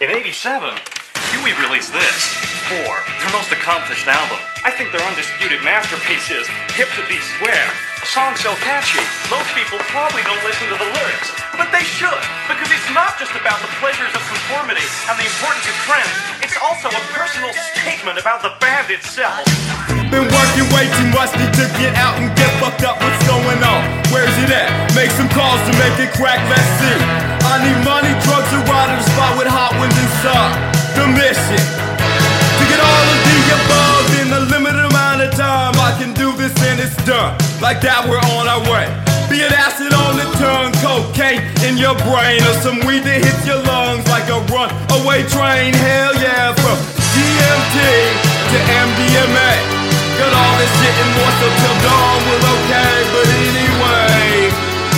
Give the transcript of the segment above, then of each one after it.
In '87, Huey released this, 4, their most accomplished album. I think their undisputed masterpiece is Hip to Be Square. The song's so catchy, most people probably don't listen to the lyrics, but they should, because it's not just about the pleasures of conformity and the importance of trends, it's also a personal statement about the band itself. Been working way too much, need to get out and get fucked up. What's going on? Where's it at? Make some calls to make it crack, let's see. I need money, drugs, a ride to the spot with hot winds inside. The mission to get all of the above in a limited amount of time. I can do this and it's done. Like that, we're on our way. Be it acid on the tongue, cocaine in your brain, or some weed that hits your lungs like a runaway train. Hell yeah, from DMT to MDMA. Got all this shit and more, so till dawn we're okay. But anyway,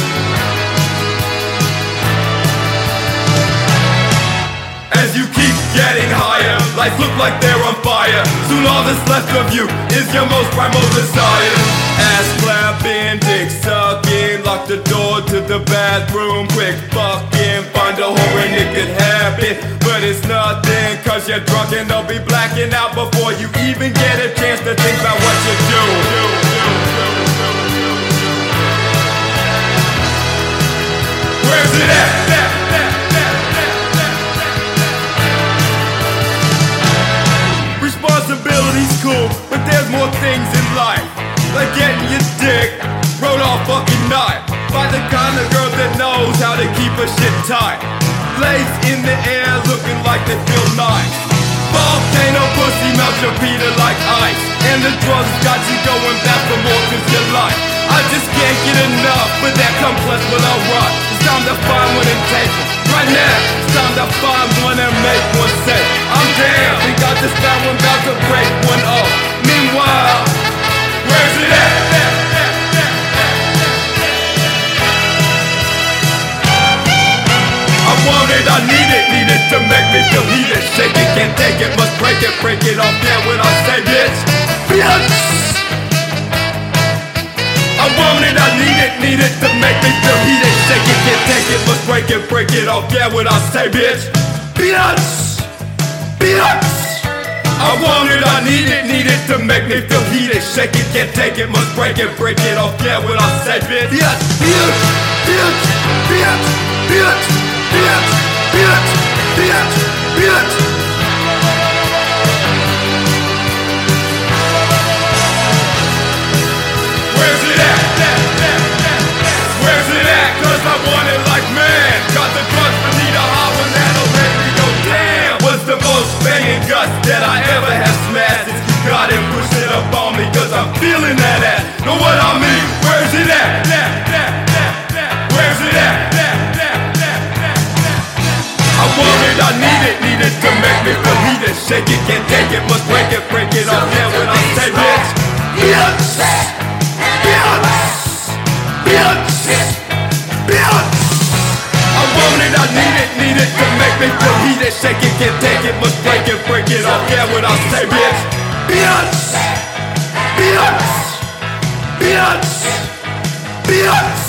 as you keep getting higher, lights look like they're on fire. Soon all that's left of you is your most primal desire. Ass clapping, dick sucking, lock the door to the bathroom, quick fucking, find a whore and it could happen. But it's nothing, cause you're drunk and they'll be blacking out before you even get a chance to think about what you do. Where's it at? Responsibility's cool, but there's more things in life, like getting your dick rode off fucking night by the kind of girl that knows how to keep her shit tight. Legs in the air looking like they feel nice. Volcano pussy melts your Peter like ice, and the drugs got you going back for more cause you like. I just can't get enough, but that complex will alright. It's time to find one and take it. Right now, it's time to find one and make one say, I'm down. Think I just found one, about to break one up. Meanwhile, where's it at? I want it, I need it to make me feel heated. Shake it, can't take it, must break it off. Yeah, when I say bitch, bitch. I want it, I need it to make me feel heated. Shake it, can't take it, must break it off. Yeah, when I say bitch, bitch, bitch. I want it, I need it to make me feel heated. Shake it, can't take it, must break it off. Yeah, when I say bitch, bitch, bitch, bitch, bitch, bitch, bitch, bitch, bitch, bitch. Where's it at? Where's it at? Cause I want it like man. Got the drugs but need a hot one that'll make me go damn. Was the most banging guts that I ever have smashed. It's you got it, push it up on me cause I'm feeling that ass. Know what I mean? Where's it at? Where's it at? I want it, I need it to make me feel heated. Shake it, can't take it, must break it off. Yeah, when I say bitch, bitch, bitch, bitch, bitch. I want it, I need it to make me feel heated. Shake it, can't take it, must break it off. Yeah, when I say bitch, bitch, bitch, bitch, bitch.